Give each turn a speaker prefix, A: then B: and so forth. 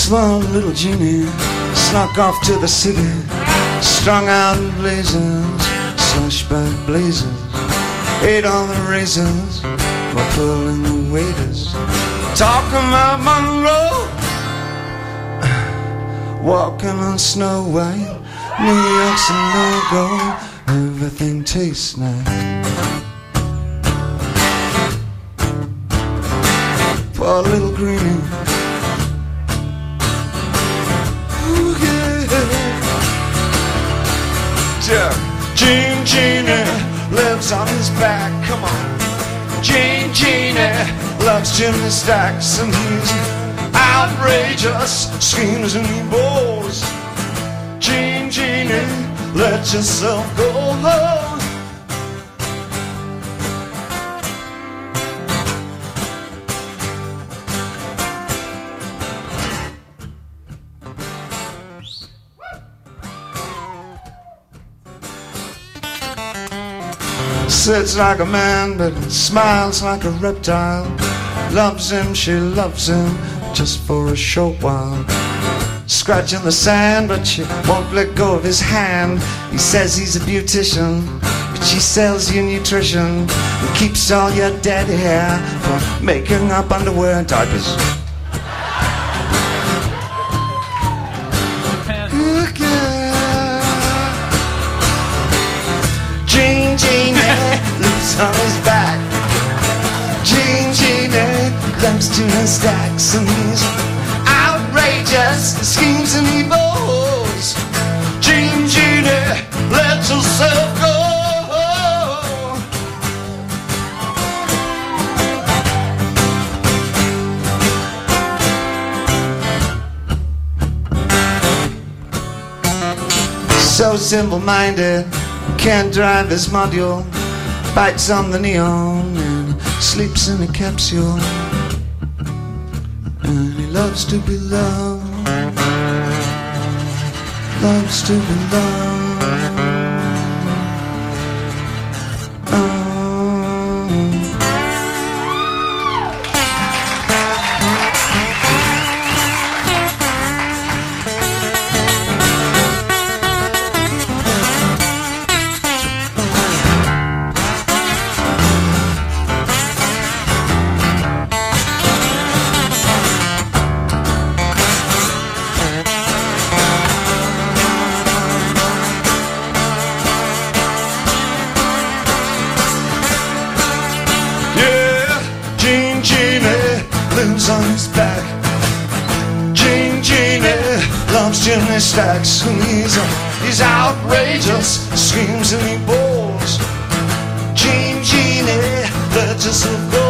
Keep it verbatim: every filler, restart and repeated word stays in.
A: Small little genie snuck off to the city, strung out in blazers, slushed by blazers, ate all the raisins while pulling the waiters. Talking about Monroe, walking on Snow White, New York's a no-go, everything tastes nice. Poor little greenie, ooh yeah. Yeah. Gene Genie lives on his back, come on. Gene Genie loves gymnastics and he's outrageous, screams and he bores. Gene Genie, let yourself go home. Sits like a man but smiles like a reptile. Loves him, she loves him just for a short while. Scratching the sand but she won't let go of his hand. He says he's a beautician but she sells you nutrition and keeps all your dead hair for making up underwear and diapers. Gene Genie lives on his back. Gene Genie loves gymnastics and he's outrageous, schemes and he bores. Gene Genie, let yourself go. So simple-minded, can't drive his module, bites on the neon and sleeps in a capsule. And he loves to be loved, loves to be loved. Oh. Gene Genie lives on his back. Gene Genie loves gymnastics and he's, he's outrageous, screams and he bores. Gene Genie, let yourself go.